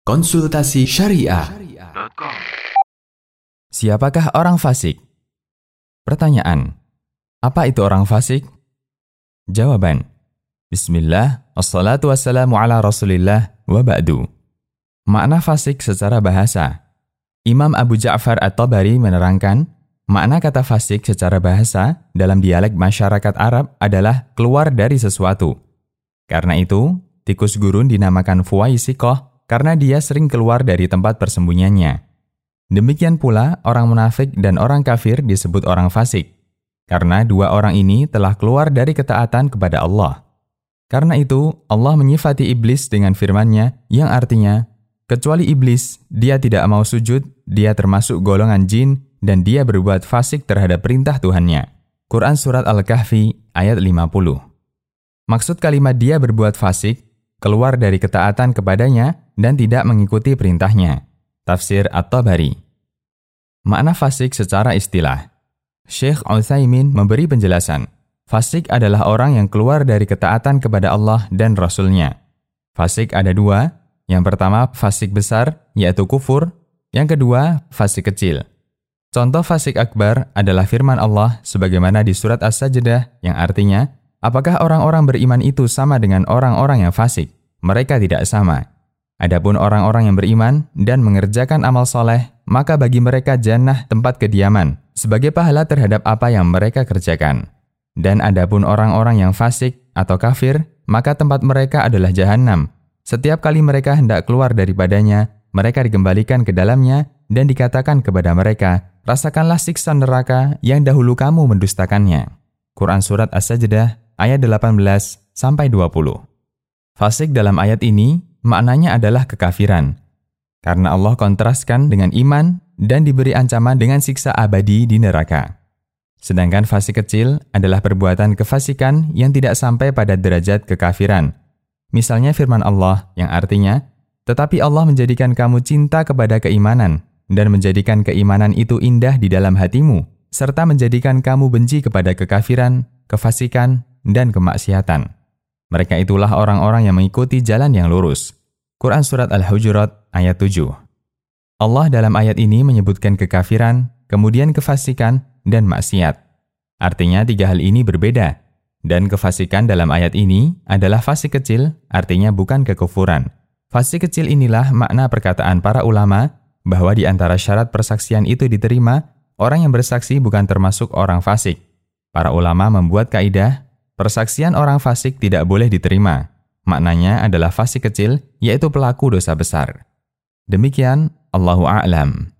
Konsultasi Syariah. Siapakah orang fasik? Pertanyaan: apa itu orang fasik? Jawaban: Bismillah, wassalatu wassalamu ala rasulillah, wa ba'du. Makna fasik secara bahasa. Imam Abu Ja'far At-Tabari menerangkan, makna kata fasik secara bahasa dalam dialek masyarakat Arab adalah keluar dari sesuatu. Karena itu, tikus gurun dinamakan fuwaisiqah karena dia sering keluar dari tempat persembunyiannya. Demikian pula orang munafik dan orang kafir disebut orang fasik, karena dua orang ini telah keluar dari ketaatan kepada Allah. Karena itu, Allah menyifati iblis dengan firman-Nya yang artinya, kecuali iblis, dia tidak mau sujud, dia termasuk golongan jin, dan dia berbuat fasik terhadap perintah Tuhan-Nya. Quran Surat Al-Kahfi ayat 50. Maksud kalimat dia berbuat fasik, keluar dari ketaatan kepadanya dan tidak mengikuti perintahnya. Tafsir At-Tabari. Makna fasik secara istilah. Syekh Utsaimin memberi penjelasan. Fasik adalah orang yang keluar dari ketaatan kepada Allah dan Rasul-Nya. Fasik ada dua. Yang pertama, fasik besar, yaitu kufur. Yang kedua, fasik kecil. Contoh fasik akbar adalah firman Allah sebagaimana di surat As-Sajdah yang artinya, apakah orang-orang beriman itu sama dengan orang-orang yang fasik? Mereka tidak sama. Adapun orang-orang yang beriman dan mengerjakan amal soleh, maka bagi mereka jannah tempat kediaman, sebagai pahala terhadap apa yang mereka kerjakan. Dan adapun orang-orang yang fasik atau kafir, maka tempat mereka adalah jahanam. Setiap kali mereka hendak keluar daripadanya, mereka dikembalikan ke dalamnya dan dikatakan kepada mereka, rasakanlah siksa neraka yang dahulu kamu mendustakannya. Quran Surat As-Sajdah ayat 18-20. Fasik dalam ayat ini maknanya adalah kekafiran. Karena Allah kontraskan dengan iman dan diberi ancaman dengan siksa abadi di neraka. Sedangkan fasik kecil adalah perbuatan kefasikan yang tidak sampai pada derajat kekafiran. Misalnya firman Allah yang artinya, tetapi Allah menjadikan kamu cinta kepada keimanan dan menjadikan keimanan itu indah di dalam hatimu, serta menjadikan kamu benci kepada kekafiran, kefasikan, dan kemaksiatan. Mereka itulah orang-orang yang mengikuti jalan yang lurus. Quran Surat Al-Hujurat ayat 7. Allah dalam ayat ini menyebutkan kekafiran, kemudian kefasikan, dan maksiat. Artinya tiga hal ini berbeda. Dan kefasikan dalam ayat ini adalah fasik kecil, artinya bukan kekufuran. Fasik kecil inilah makna perkataan para ulama bahwa di antara syarat persaksian itu diterima, orang yang bersaksi bukan termasuk orang fasik. Para ulama membuat kaidah, persaksian orang fasik tidak boleh diterima. Maknanya adalah fasik kecil, yaitu pelaku dosa besar. Demikian, Allahu a'lam.